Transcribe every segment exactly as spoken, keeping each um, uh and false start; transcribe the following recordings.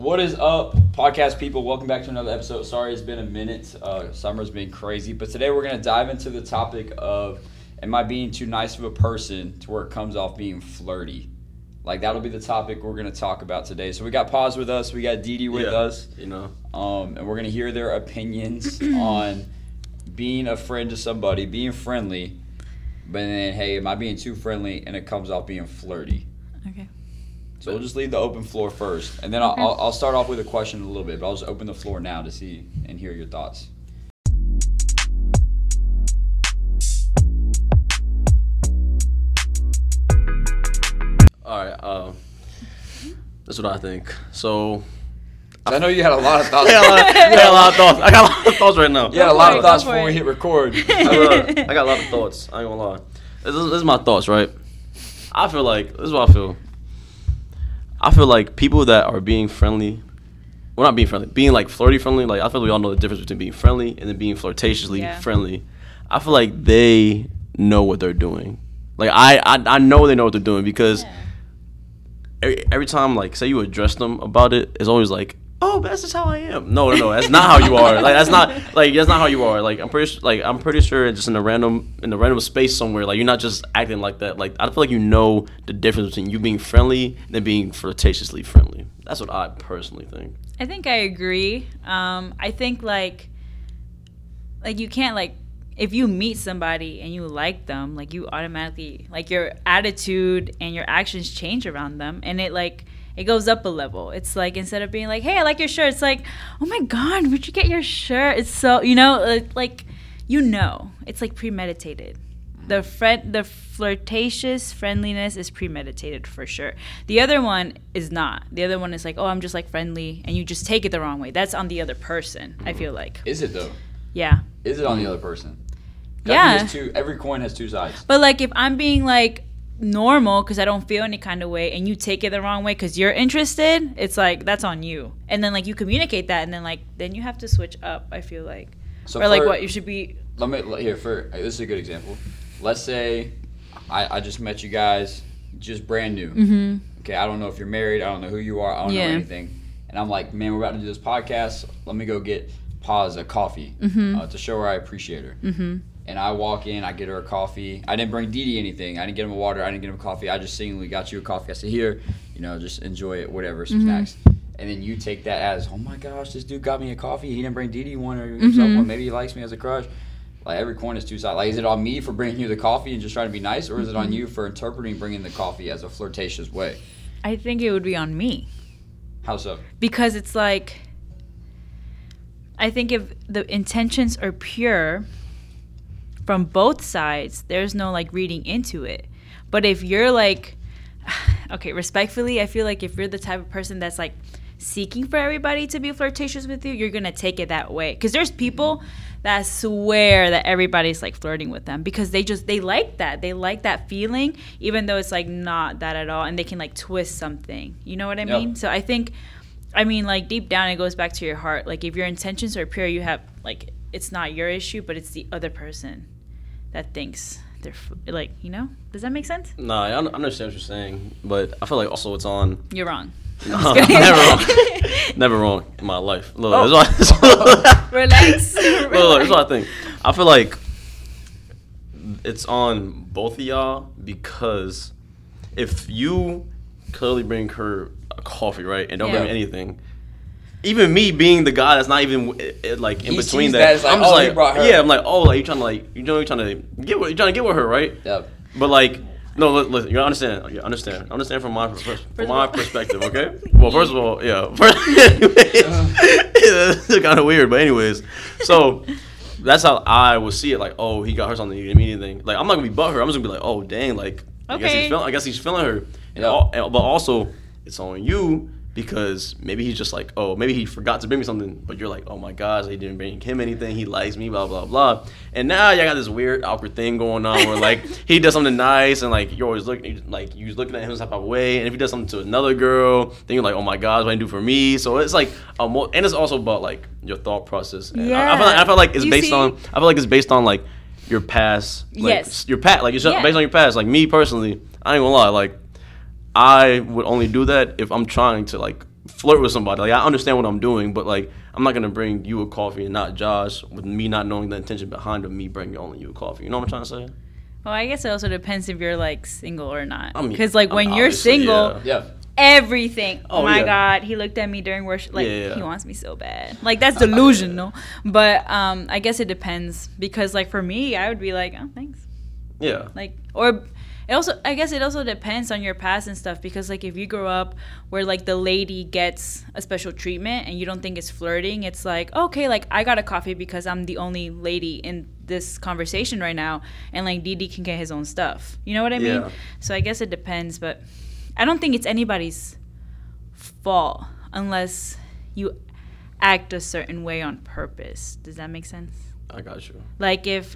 What is up, podcast people? Welcome back to another episode. Sorry it's been a minute. Uh, summer's been crazy. But today we're going to dive into the topic of, am I being too nice of a person to where it comes off being flirty? Like, that'll be the topic we're going to talk about today. So we got Paz with us. We got Didi with yeah, us. You know. Um, and we're going to hear their opinions on being a friend to somebody, being friendly. But then, hey, am I being too friendly and it comes off being flirty? Okay. So we'll just leave the open floor first, and then I'll, Okay. I'll I'll start off with a question a little bit, but I'll just open the floor now to see and hear your thoughts. All right. Uh, that's what I think. So. I know you had a lot of thoughts. I got a lot, I got a lot of thoughts. I got a lot of thoughts right now. You had a Go lot for of it, thoughts go for before we it. hit record. I got, I got a lot of thoughts. I ain't gonna lie. This is, this is my thoughts, right? I feel like this is what I feel. I feel like people that are being friendly, well, not being friendly, being like flirty friendly. Like I feel like we all know the difference between being friendly and then being flirtatiously Yeah. friendly. I feel like they know what they're doing. Like I, I, I know they know what they're doing because Yeah. every, every time, like, say you address them about it, it's always like, oh, but that's just how I am. No, no, no, that's not how you are. Like, that's not, like, that's not how you are. Like, I'm pretty, su- like, I'm pretty sure just in a random, in a random space somewhere, like, you're not just acting like that. Like, I feel like you know the difference between you being friendly and being flirtatiously friendly. That's what I personally think. I think I agree. Um, I think like, like you can't like, if you meet somebody and you like them, like you automatically, like your attitude and your actions change around them, and it like it goes up a level. It's like instead of being like, hey, I like your shirt, it's like, oh my god, where'd you get your shirt? It's so, you know, like, like you know, it's like premeditated. The friend, the flirtatious friendliness is premeditated for sure. The other one is not. The other one is like, oh, I'm just like friendly, and you just take it the wrong way. That's on the other person. I feel like, Is it though? yeah, Is it on the other person? 'Cause I yeah. think there's two, every coin has two sides. But like if I'm being like normal because I don't feel any kind of way, and you take it the wrong way because you're interested, it's like that's on you. And then like you communicate that, and then like then you have to switch up. I feel like, So or like for- what you should be. Let me let- here for this is a good example. Let's say I, I just met you guys, just brand new. Mm-hmm. Okay, I don't know if you're married. I don't know who you are. I don't Yeah. know anything. And I'm like, man, we're about to do this podcast. Let me go get Paz a coffee Mm-hmm. uh, to show her I appreciate her. Mm-hmm. And I walk in, I get her a coffee. I didn't bring Didi anything. I didn't get him a water. I didn't get him a coffee. I just singly got you a coffee. I said, here, you know, just enjoy it, whatever, some Mhm. snacks. And then you take that as, oh my gosh, this dude got me a coffee. He didn't bring Didi one or Mhm. someone. Maybe he likes me as a crush. Like, every coin is two sides. Like, is it on me for bringing you the coffee and just trying to be nice? Or is it on you for interpreting bringing the coffee as a flirtatious way? I think it would be on me. How so? Because it's like, I think if the intentions are pure from both sides, there's no like reading into it. But if you're like, okay, respectfully, I feel like if you're the type of person that's like seeking for everybody to be flirtatious with you, you're gonna take it that way. Because there's people that swear that everybody's like flirting with them because they just they like that they like that feeling, even though it's like not that at all, and they can like twist something. You know what I Yep. mean? So I think, I mean, like deep down, it goes back to your heart. Like if your intentions are pure, you have like it's not your issue, but it's the other person that thinks they're f- like, you know. Does that make sense? Nah, I un- I understand what you're saying, but I feel like also it's on. You're wrong. No, just kidding. never wrong. Never wrong in my life. Look, Oh. that's what, Relax. Look, look, that's what I think. I feel like it's on both of y'all because if you clearly bring her a coffee, right, and don't Yeah. bring me anything, even me being the guy that's not even eh, eh, like in He between sees that, that as like, I'm just oh, he like, brought her. yeah, I'm like, oh, like you trying to like, you know, you trying to get, with, you trying to get with her, right? Yep. But like, no, li- listen, you understand, you understand, understand from my pers- First from of my all- perspective, okay? Well, first of all, yeah, first, it's kind of weird, but anyways, so that's how I would see it. Like, oh, he got her something, he didn't mean anything. Like, I'm not gonna be butthurt. I'm just gonna be like, oh, dang, like, I guess Okay. he's feeling, I guess he's feeling her, and Yeah. all, and, but also it's on you. Because maybe he's just like, oh, maybe he forgot to bring me something, but you're like, oh my gosh, he didn't bring him anything, he likes me, blah, blah, blah. And now y'all got this weird, awkward thing going on where like he does something nice and like you're always looking, like you're looking at him some type of way. And if he does something to another girl, then you're like, oh my gosh, what did he do for me? So it's like, a mo- and it's also about like your thought process. And I, I, feel like, I feel like it's You based see? on, I feel like it's based on like your past. Like, Yes. Your past, like it's just Yeah. based on your past. Like me personally, I ain't gonna lie, like I would only do that if I'm trying to like flirt with somebody. Like I understand what I'm doing, but like I'm not gonna bring you a coffee and not Josh with me not knowing the intention behind of me bringing only you a coffee. You know what I'm trying to say? Well, I guess it also depends if you're like single or not. I mean, because like I when mean, you're obviously, single, yeah. Yeah. everything. Oh, Oh, my yeah. God, he looked at me during worship. Like Yeah, yeah. he wants me so bad. Like that's delusional. But um, I guess it depends because like for me, I would be like, oh, thanks. Yeah. Like or it also I guess it also depends on your past and stuff because like if you grow up where like the lady gets a special treatment and you don't think it's flirting, it's like okay, like I got a coffee because I'm the only lady in this conversation right now, and like Didi can get his own stuff. You know what I mean? Yeah. So I guess it depends, but I don't think it's anybody's fault unless you act a certain way on purpose. Does that make sense? I got you. Like if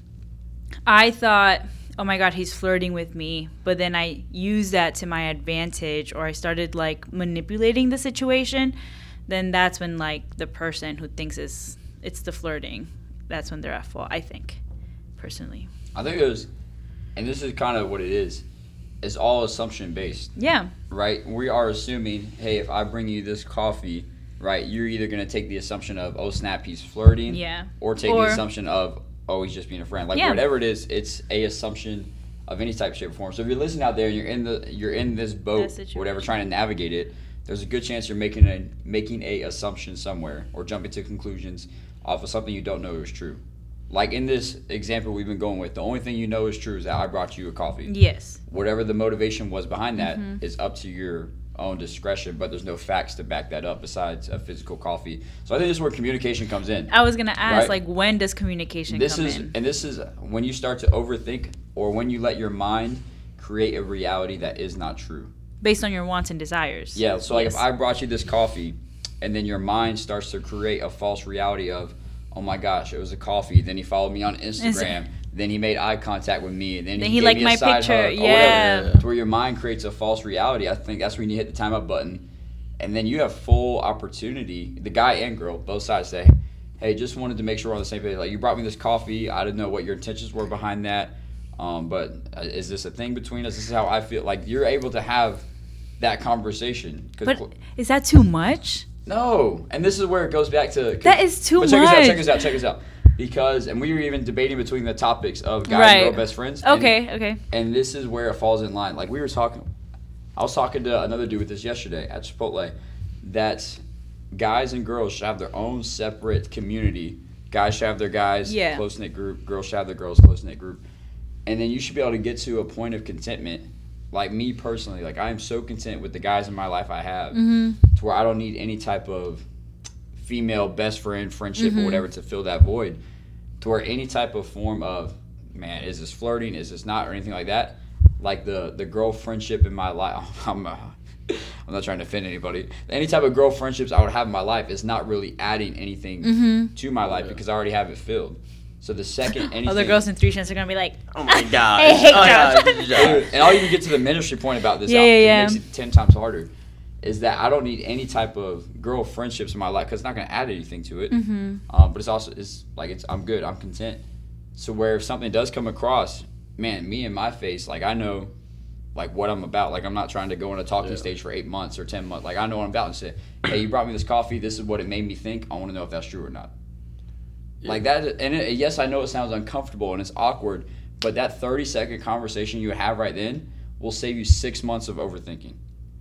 I thought, oh my God, he's flirting with me, but then I used that to my advantage or I started like manipulating the situation, then that's when like the person who thinks it's, it's the flirting, that's when they're at fault, I think, personally. I think it was, and this is kind of what it is, it's all assumption based, Yeah. right? We are assuming, hey, if I bring you this coffee, right, you're either going to take the assumption of, oh snap, he's flirting, Yeah. or take Or- the assumption of, oh, he's just being a friend. Like Yeah. whatever it is, it's a assumption of any type, shape, or form. So if you're listening out there and you're in the you're in this boat, situation. whatever, trying to navigate it, there's a good chance you're making a making a assumption somewhere or jumping to conclusions off of something you don't know is true. Like in this example we've been going with, the only thing you know is true is that I brought you a coffee. Yes. Whatever the motivation was behind that Mm-hmm. is up to your own discretion, but there's no facts to back that up besides a physical coffee. So I think this is where communication comes in. I was going to ask, Right. like, when does communication This come is in? and this is when you start to overthink or when you let your mind create a reality that is not true. Based on your wants and desires. Yeah, so like Yes. if I brought you this coffee and then your mind starts to create a false reality of, oh my gosh, it was a coffee, then he followed me on Instagram, then he made eye contact with me, and then, Then he, he gave liked me a my side picture, hug, or yeah. whatever, to where your mind creates a false reality. I think that's when you hit the timeout button, and then you have full opportunity. The guy and girl, both sides say, hey, just wanted to make sure we're on the same page. Like, you brought me this coffee. I didn't know what your intentions were behind that. Um, but uh, is this a thing between us? This is how I feel. Like, you're able to have that conversation. 'Cause But is that too much? no, and this is where it goes back to. That is too but check much. This out, check this out. Check this out. Because, and we were even debating between the topics of guy Right. and girl best friends. and- Okay, okay. And this is where it falls in line. Like we were talking, I was talking to another dude with this yesterday at Chipotle. That guys and girls should have their own separate community. Guys should have their guys Yeah. close knit group. Girls should have their girls close knit group. And then you should be able to get to a point of contentment. Like me personally, like I am so content with the guys in my life I have, Mm-hmm. to where I don't need any type of female best friend, friendship, Mm-hmm. or whatever to fill that void. To where any type of form of, man, is this flirting? Is this not, or anything like that? Like the the girl friendship in my life, I'm uh, I'm not trying to offend anybody. Any type of girl friendships I would have in my life is not really adding anything Mm-hmm. to my life because I already have it filled. So the second anything, Other girls in threes are gonna be like, Oh my god. I hate oh, Josh. God, Josh. and I'll even get to the ministry point about this. Yeah, out, yeah, it yeah. makes it ten times harder. Is that I don't need any type of girl friendships in my life because it's not going to add anything to it. mm-hmm. Um, but it's also it's like it's I'm good. I'm content. So where if something does come across, man, me and my face, like I know, like what I'm about. Like I'm not trying to go on a talking Yeah. stage for eight months or ten months. Like I know what I'm about and say, hey, you brought me this coffee. This is what it made me think. I want to know if that's true or not. Yeah. Like that, and it, yes, I know it sounds uncomfortable and it's awkward, but that thirty second conversation you have right then will save you six months of overthinking.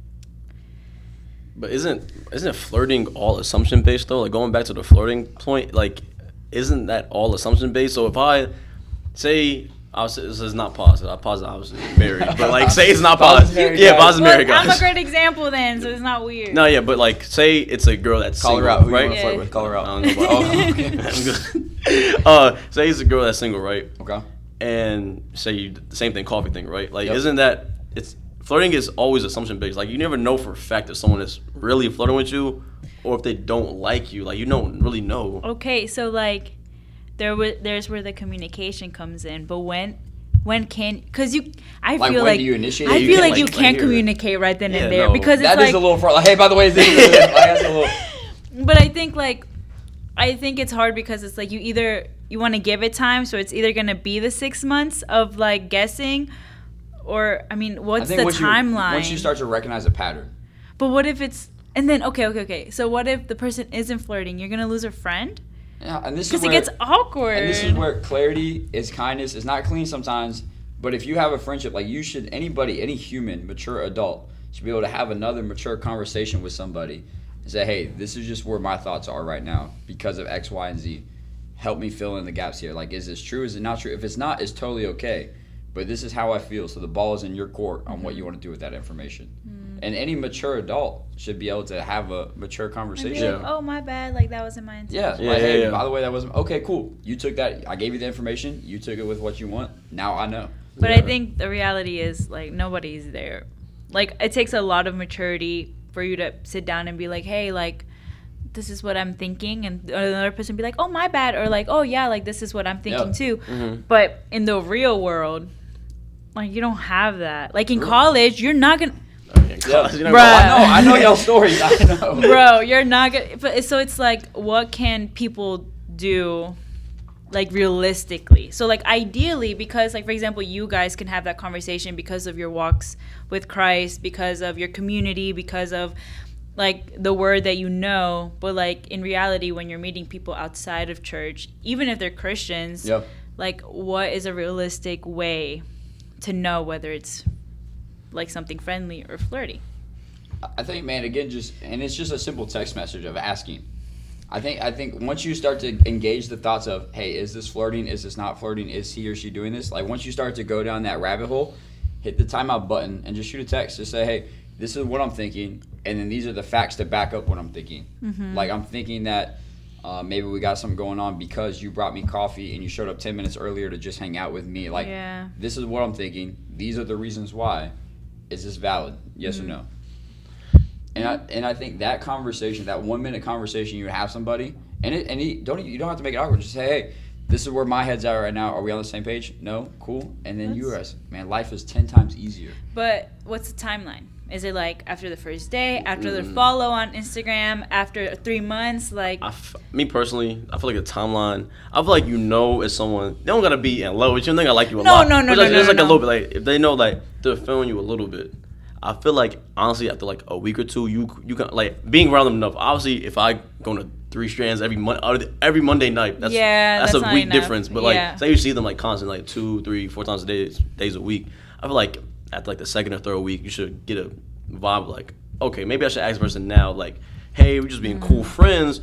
But isn't isn't flirting all assumption based though? Like going back to the flirting point, like isn't that all assumption based? So if I say I was this is not positive, I positive I was married, but like say it's not Positive positive, married yeah, guys. positive Well, married I'm a guys. great example then, so it's not weird. No, yeah, but like say it's a girl that's Call her single, out. Who right? you want to flirt Yeah. with? Call her I out. don't know about, oh, okay. I'm good. Uh, say it's a girl that's single, right? Okay. And say you the same thing, coffee thing, right? Like, Yep. isn't that it's flirting is always assumption based. Like, you never know for a fact if someone is really flirting with you, or if they don't like you. Like, you don't really know. Okay, so like, there w- there's where the communication comes in. But when, when can? Because you, I Like feel when like do you initiate? I it? You feel can't, like you like, can't right here. communicate right then Yeah, and there no. because it's That like. is a little far. Like, hey, by the way, this is like, that's a little. But I think like, I think it's hard because it's like you either you want to give it time, so it's either gonna be the six months of like guessing, or I mean, I what's think the once you- timeline? once you start to recognize a pattern. But what if it's And then okay, okay, okay. So what if the person isn't flirting? You're gonna lose a friend Yeah, and this is because it where gets awkward. and this is where clarity is kindness. It's not clean sometimes, but if you have a friendship, like you should, anybody, any human, mature adult should be able to have another mature conversation with somebody and say, hey, this is just where my thoughts are right now because of X, Y, and Z. Help me fill in the gaps here. Like, is this true? Is it not true? If it's not, it's totally okay. But this is how I feel. So the ball is in your court on what you want to do with that information. Mm. And any mature adult should be able to have a mature conversation. Like, oh, my bad. Like, that wasn't my intention. Yeah. Yeah, Like, yeah, hey, yeah. by the way, that wasn't okay. Cool. You took that. I gave you the information. You took it with what you want. Now I know. But Yeah. I think the reality is, like, nobody's there. Like, it takes a lot of maturity for you to sit down and be like, hey, like, this is what I'm thinking, and another person be like, oh, my bad, or like, oh yeah, like this is what I'm thinking Yeah. too. Mm-hmm. But in the real world, like you don't have that. Like in college, you're not gonna, I mean, Yeah. you know, Bruh. I know. I know y'all stories. I know. bro, you're not gonna. But so it's like, what can people do, like realistically? So like ideally, because like for example, you guys can have that conversation because of your walks with Christ, because of your community, because of like the word that you know. But like in reality, when you're meeting people outside of church, even if they're Christians, Yep. like what is a realistic way to know whether it's like something friendly or flirty? I think, man, again, just and it's just a simple text message of asking. I think I think once you start to engage the thoughts of, hey, is this flirting? Is this not flirting? Is he or she doing this? Like once you start to go down that rabbit hole, hit the timeout button and just shoot a text. Just say, hey, this is what I'm thinking, and then these are the facts to back up what I'm thinking. Mm-hmm. Like I'm thinking that uh, maybe we got something going on because you brought me coffee and you showed up ten minutes earlier to just hang out with me. Like Yeah. this is what I'm thinking. These are the reasons why. Is this valid? Yes Mm-hmm. or no? And I and I think that conversation, that one minute conversation you have somebody, and it and you don't you don't have to make it awkward. Just say, hey, this is where my head's at right now. Are we on the same page? No, cool. And then you That's- rest. Man, life is ten times easier. But what's the timeline? Is it like after the first day, after the Mm. follow on Instagram, after three months? Like, I f- me personally, I feel like a timeline. I feel like you know if someone they don't gotta be in love with you, they gotta like you a No, lot. no, no, But no, it's no, just no, like a no. little bit. Like if they know like they're feeling you a little bit, I feel like honestly after like a week or two, you you can like being around them enough. Obviously, if I go to three strands every mon- every Monday night, that's Yeah, that's, that's a not week enough. difference. But like Yeah. say you see them like constantly, like two, three, four times a day, days a week. I feel like after like the second or third week, you should get a vibe like, okay, maybe I should ask the person now, like, hey, we're just being cool friends,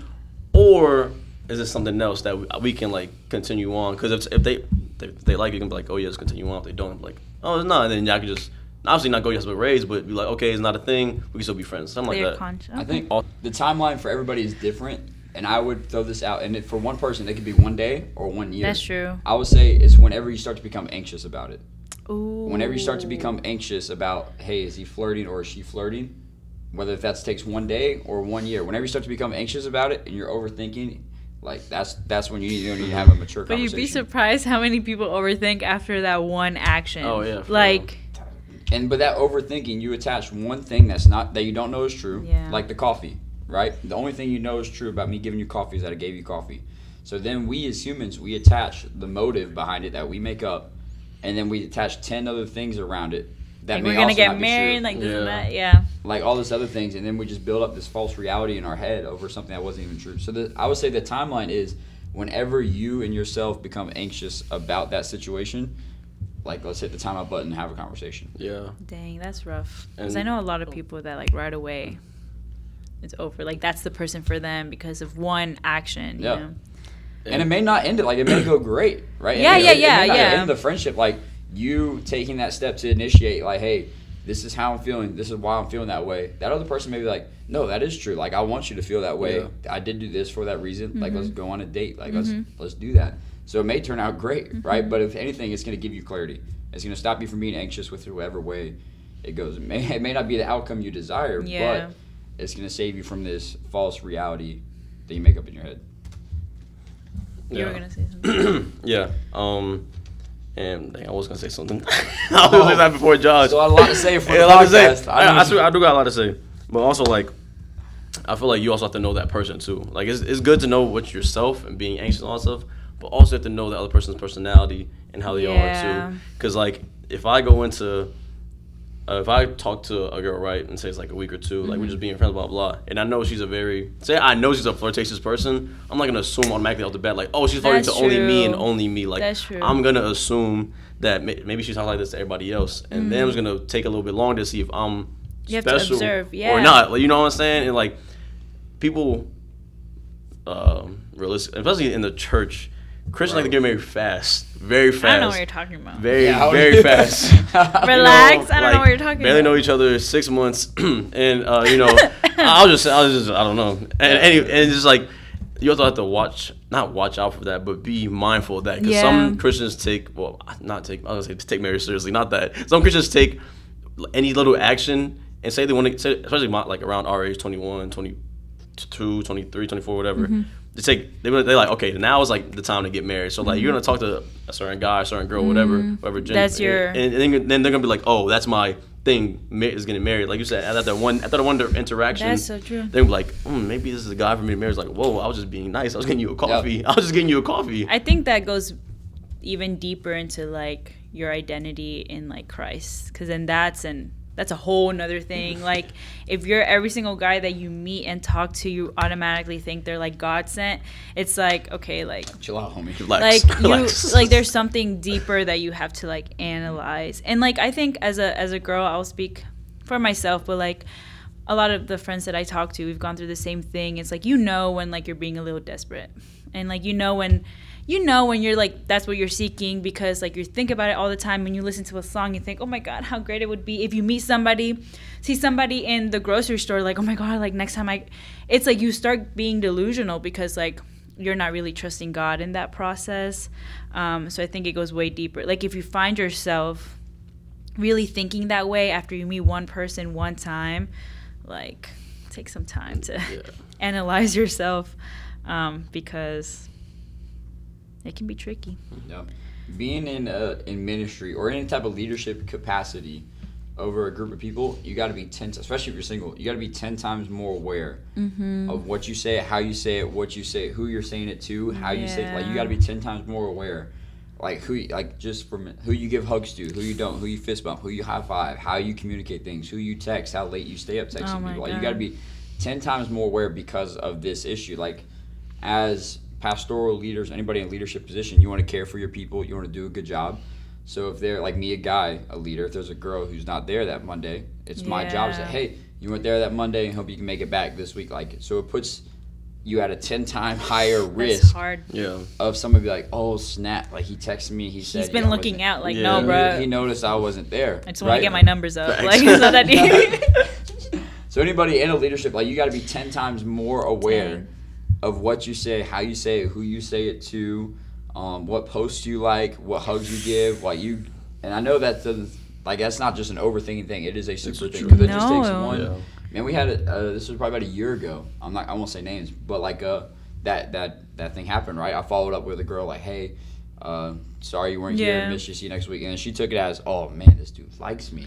or is this something else that we, we can like continue on? Because if, if they if they like it, you can be like, oh yeah, let's continue on. If they don't, like, oh it's not, then y'all can just obviously not go your separate ways, but be like, okay, it's not a thing. We can still be friends, something like clear that. conscience. I think the timeline for everybody is different, and I would throw this out. And it, for one person, it could be one day or one year. That's true. I would say it's whenever you start to become anxious about it. Ooh. Whenever you start to become anxious about, hey, is he flirting or is she flirting? Whether that takes one day or one year. Whenever you start to become anxious about it and you're overthinking, like that's that's when you need, you need to have a mature But conversation. you'd be surprised how many people overthink after that one action. Oh, yeah, for Like, And but that overthinking, you attach one thing that's not that you don't know is true, Yeah. like the coffee, right? The only thing you know is true about me giving you coffee is that I gave you coffee. So then we as humans, we attach the motive behind it that we make up, and then we attach ten other things around it that like may we're gonna also get not be married, true. like this Yeah. and that. Yeah. Like all this other things, and then we just build up this false reality in our head over something that wasn't even true. So the, I would say the timeline is whenever you and yourself become anxious about that situation, like let's hit the timeout button and have a conversation. Yeah. Dang, that's rough. Because And- I know a lot of people that like right away, it's over. Like that's the person for them because of one action. You Yeah. know? And it may not end it, like it may go great, right? It Yeah, may- yeah, it may yeah, not yeah. End the friendship, like you taking that step to initiate, like, hey, this is how I'm feeling. This is why I'm feeling that way. That other person may be like, no, that is true. Like I want you to feel that way. Yeah. I did do this for that reason. Like let's Mm-hmm. go on a date. Like let's let's do that. So it may turn out great, Mm-hmm. right? But if anything, it's going to give you clarity. It's going to stop you from being anxious with whoever way it goes. It may, it may not be the outcome you desire, Yeah. but it's going to save you from this false reality that you make up in your head. You Yeah. were gonna say something. Yeah. Um, and dang, I was gonna say something. I was gonna say that before Josh. So I had a lot to say for Yeah, the a lot to say. podcast. I I, I, mean- swear, I do got a lot to say, but also like, I feel like you also have to know that person too. Like it's it's good to know what yourself and being anxious and all that stuff, but also have to know the other person's personality and how they Yeah. are too. Because like if I go into uh, if I talk to a girl, right, and say it's like a week or two, like Mm-hmm. we're just being friends, blah blah, and I know she's a very say I know she's a flirtatious person, I'm not gonna assume automatically off the bat like, oh, she's flirting to That's only me true. and only me. Like That's true. I'm gonna assume that may- maybe she's talking like this to everybody else, and then it's gonna take a little bit longer to see if I'm Mm-hmm. You have to special observe, or yeah. not. Like you know what I'm saying? And like people, um, realistic, especially in the church, Christians like to get married fast, very fast. I don't know what you're talking about. Very, Yeah, how- very fast. Relax. I don't know like, what you're talking barely about. know each other six months, and uh, you know, I'll just, I'll just, I don't know, and any, and it's just like you also have to watch, not watch out for that, but be mindful of that because Yeah. some Christians take, well, not take, I was gonna say take marriage seriously, not that. Some Christians take any little action and say they want to, say, especially my, like around our age, twenty-one, twenty-two, twenty-three, twenty-four, whatever. Mm-hmm. They take they they're like, okay, now is like the time to get married. So like you're gonna talk to a certain guy, a certain girl, whatever, whatever gender. Mm-hmm. That's your- and, and then, then they're gonna be like, oh, that's my thing, ma- is getting married. Like you said, after that one, after that one interaction, That's so true. they're gonna be like, mm, maybe this is a guy for me to marry. It's like, whoa, I was just being nice. I was getting you a coffee. I was just getting you a coffee. I think that goes even deeper into like your identity in like Christ, because then that's an that's a whole nother thing. Like if you're every single guy that you meet and talk to, you automatically think they're like God sent. It's like, okay, like Chill out, homie. Relax. like you Relax. like there's something deeper that you have to like analyze. And like I think as a as a girl, I'll speak for myself, but like a lot of the friends that I talk to, we've gone through the same thing. It's like, you know, when like you're being a little desperate, and like you know when you know when you're like that's what you're seeking, because like you think about it all the time. When you listen to a song, you think, oh my God, how great it would be if you meet somebody, see somebody in the grocery store, like, oh my God, like next time I, it's like you start being delusional because like you're not really trusting God in that process. Um, so I think it goes way deeper. Like if you find yourself really thinking that way after you meet one person one time, like take some time to Yeah. analyze yourself, um, because it can be tricky. Yep. Being in a, in ministry or any type of leadership capacity over a group of people, you got to be ten, especially if you're single, you got to be ten times more aware Mm-hmm. of what you say, how you say it, what you say, who you're saying it to, how you say it. Like you Yeah. got to be ten times more aware. Like who, you- like just from who you give hugs to, who you don't, who you fist bump, who you high five, how you communicate things, who you text, how late you stay up texting Oh my people. Like you God. got to be ten times more aware because of this issue. Like as pastoral leaders, anybody in a leadership position, you want to care for your people, you want to do a good job. So if they're like me, a guy, a leader, if there's a girl who's not there that Monday, it's my job to say, Yeah. hey, you weren't there that Monday and hope you can make it back this week. Like, so it puts you at a ten time higher That's risk hard. Yeah. of somebody be like, oh snap, like he texted me, he said He's been yeah, I looking wasn't- out like, Yeah. no, bro. He noticed I wasn't there. I just want right? to get my numbers up. Facts. Like, it's not that deep. So anybody in a leadership, like you got to be ten times more aware Dang. of what you say, how you say it, who you say it to, um, what posts you like, what hugs you give, what you. And I know that doesn't, like that's not just an overthinking thing. It is a super thing true. because it just takes No. one. Yeah. Man, we had it. Uh, this was probably about a year ago. I'm not. I won't say names, but like uh, that that that thing happened, right? I followed up with a girl like, hey, uh, sorry you weren't here. Yeah. Miss you. See you next week. And she took it as, oh man, this dude likes me.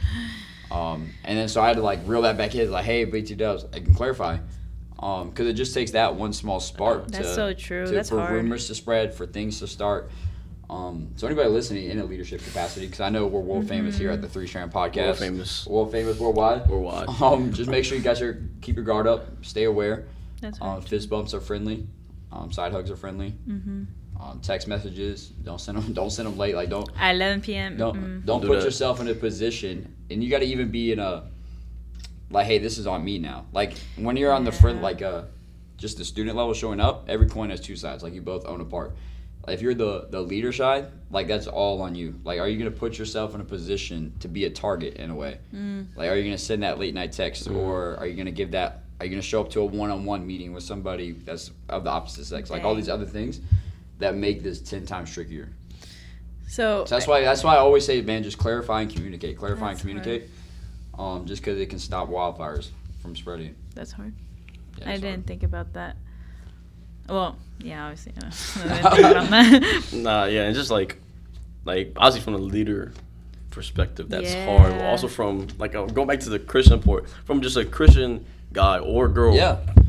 Um, and then so I had to like reel that back in, like, hey, B T Dubs, I can clarify, um, because it just takes that one small spark. That's to, so true. to- That's for hard. rumors to spread, for things to start. Um, so anybody listening in a leadership capacity, because I know we're world famous here at the Three Strand Podcast. World famous. World famous worldwide. Worldwide. Um, just make sure you got your keep your guard up, stay aware. That's Um, hard. fist bumps are friendly. Um, side hugs are friendly. Mm-hmm. Um, text messages, don't send them. Don't send them late. Like don't At eleven p.m. don't mm-mm. don't Do put that. yourself in a position, and you got to even be in a like, hey, this is on me now. Like when you're on the front, Yeah. like uh, just the student level showing up, every coin has two sides. Like you both own a part. Like, if you're the the leader side, like that's all on you. Like, are you gonna put yourself in a position to be a target in a way? Mm. Like, are you gonna send that late night text, or are you gonna give that? Are you gonna show up to a one on one meeting with somebody that's of the opposite sex? Like all Dang. these other things that make this ten times trickier. So, So that's why that's why I always say, man, just clarify and communicate. Clarify and That's communicate. Um, just because it can stop wildfires from spreading. that's hard. Yeah, I it's didn't hard. think about that. Well, yeah, obviously. Uh, I didn't think about that. Nah, yeah, and just like, like obviously from the leader perspective, that's hard. But Yeah. also from like uh, going back to the Christian part, from just a Christian guy or girl Yeah.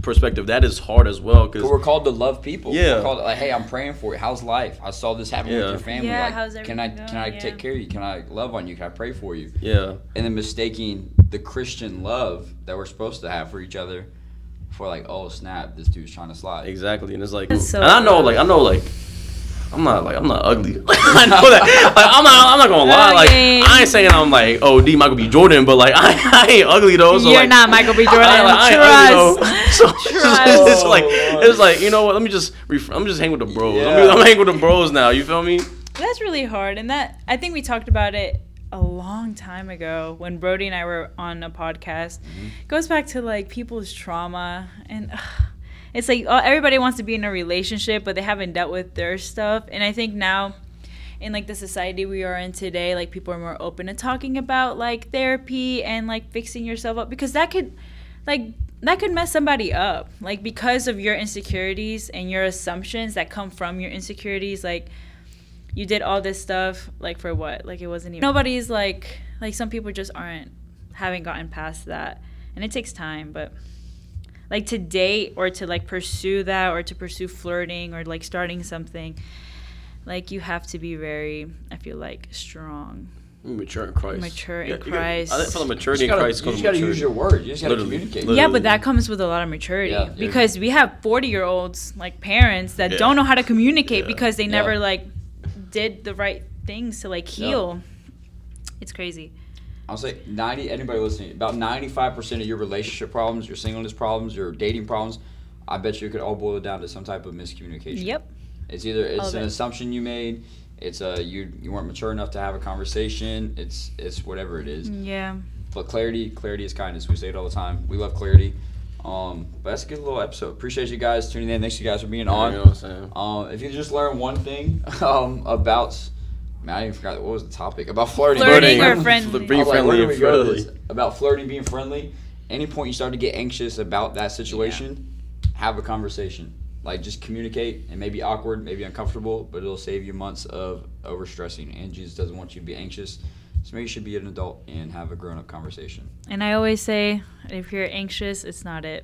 perspective, that is hard as well. Cause But we're called to love people. Yeah. We're called like, hey, I'm praying for you. How's life? I saw this happen Yeah. with your family. Yeah, like, how's can I everything can I going? Yeah. take care of you? Can I love on you? Can I pray for you? yeah, And then mistaking the Christian love that we're supposed to have for each other for like, oh snap, this dude's trying to slide. exactly. And it's like, That's so and I know, rough. like, I know, like, I'm not like I'm not ugly. I know that. Like, I'm not. I'm not gonna lie. Like Okay. I ain't saying I'm like O D Michael B. Jordan, but like I, I ain't ugly though. So You're like, not Michael B. Jordan. I, like, I ain't ugly, Trust. though. So Trust. it's like it's like you know what? Let me just ref- I'm just hang with the bros. Yeah. I'm, I'm hanging with the bros now. You feel me? That's really hard, and that I think we talked about it a long time ago when Brody and I were on a podcast. It goes back to like people's trauma, and ugh, it's like uh, everybody wants to be in a relationship, but they haven't dealt with their stuff. And I think now, in like the society we are in today, like people are more open to talking about like therapy and like fixing yourself up, because that could, like. That could mess somebody up, like because of your insecurities and your assumptions that come from your insecurities. Like, you did all this stuff, like for what? Like it wasn't even. Nobody's like, like some people just aren't, haven't gotten past that, and it takes time. But like to date or to like pursue that or to pursue flirting or like starting something, like you have to be very, I feel like, strong. Mature in Christ. Mature in you gotta- Christ. I feel like You maturity just in gotta, Christ you comes just with gotta maturity. use your words. You just gotta Literally. communicate. Literally. Yeah, but that comes with a lot of maturity, Yeah. because we have forty year olds, like parents, that Yeah. don't know how to communicate Yeah. because they never Yeah. like did the right things to like heal. It's crazy. I'll say ninety. Anybody listening, about ninety-five percent of your relationship problems, your singleness problems, your dating problems, I bet you could all boil it down to some type of miscommunication. Yep. It's either All it's of an it. assumption you made, it's a you you weren't mature enough to have a conversation. It's it's whatever it is. Yeah. But clarity, clarity is kindness. We say it all the time. We love clarity. Um, but that's a good little episode. Appreciate you guys tuning in. Thanks you guys for being on. You know what I'm saying? Um, if you just learn one thing um, about, man, I even forgot what was the topic about flirting. Flirting Flirting. or friendly. Being I was like, friendly where do and we go with friendly. this? About flirting, being friendly. Any point you start to get anxious about that situation, have a conversation. Like just communicate. It may be awkward, maybe uncomfortable, but it'll save you months of overstressing. And Jesus doesn't want you to be anxious. So maybe you should be an adult and have a grown-up conversation. And I always say, if you're anxious, it's not it.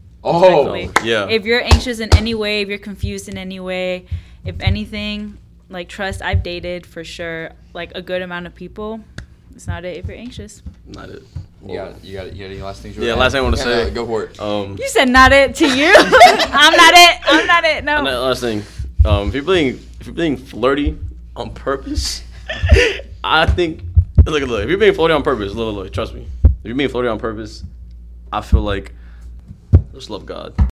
Oh, Respectfully. Yeah. If you're anxious in any way, if you're confused in any way, if anything, like trust, I've dated for sure, like a good amount of people. It's not it if you're anxious. Not it. you got, you got, you got any last things? You Yeah, wanna last add? thing I wanna Yeah, say. Go for it. Um, You said not it to you. I'm not it. I'm not it. and that No. last thing, um, if you're being if you're being flirty on purpose, I think look look if you're being flirty on purpose, look look trust me, if you're being flirty on purpose, I feel like just love God.